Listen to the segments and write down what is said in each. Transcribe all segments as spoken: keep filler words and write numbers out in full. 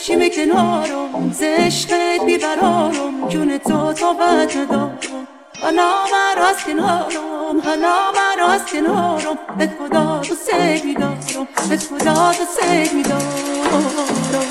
بشیم کنارم، ز عشقت بیقرارم، جون تو تا بد ندارم. حالا براز کنارم، حالا براز کنارم، به خدا تو سگ میدارم، به خدا تو سگ میدارم.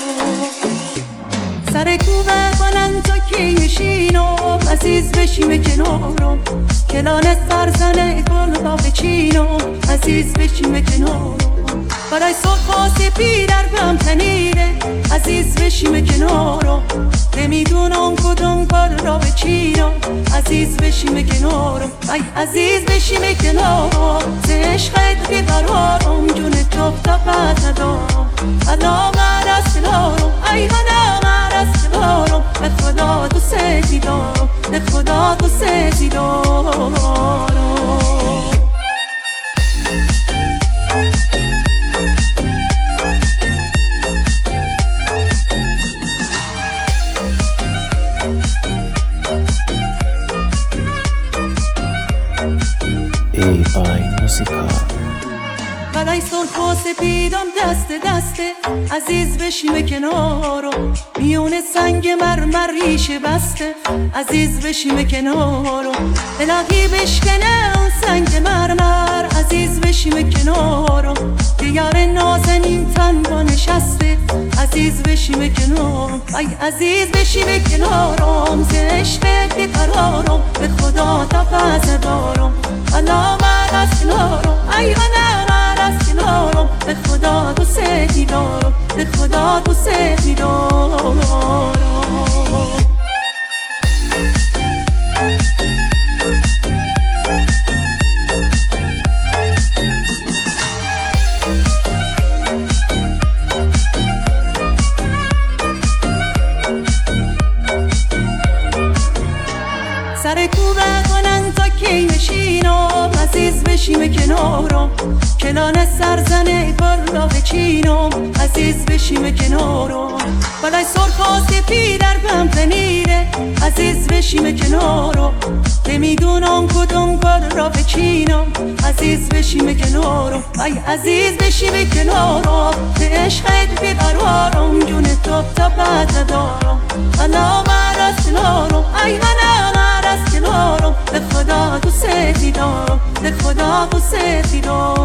سر کوبه بلند تا کی نشینم، عزیز بشیم کنارم، کلان سرزنه گل با بچینم، عزیز بشیم کنارم. برای صبح و سپید در بهم تنیره، عزیز بشیم کنارم، نمیدونم کدوم کار را بچینم، عزیز بشیم کنارم. ای عزیز بشیم کنارم، ز عشقت بیقرارم، جون تو تا بد ندارم. حالا مرز کنارم، ای حالا مرز کنارم، به خدا تو سزی دارم، به خدا تو سزی دارم. ای بای موسیقا برای سرخ و سپیدم دست دسته، عزیز بشیم کنارم، میون سنگ مرمر ریشه بسته، عزیز بشیم کنارم. الهی بشکنه اون سنگ مرمر، عزیز بشیم کنارم، دیار نازنین تنها نشسته، عزیز بشیم کنارم. ای عزیز بشیم کنارم، ز عشقت بیقرارم، به خدا تا پس دارم. حالا مرز کنارم، ای حالا مرز کنارم، به خدا تو سزی دارم، به خدا تو سزی دارم. سر کوبه کنن تا کی نشینم، عزیز بشیم کنارم، کلان سرزنه بالا بچینم، عزیز بشیم کنارم. بالای سرخ و سپید در بهم تنیره، عزیز بشیم کنارم، نمیدونم کدوم کار را بچینم، عزیز بشیم کنارم. ای عزیز بشیم کنارم، ز عشقت بیقرارم، جون تو تا بد ندارم. حالا مرز کنارم، ای حالا مرز کنارم، به خدا تو سزی دارم، به خدا تو سزی دارم.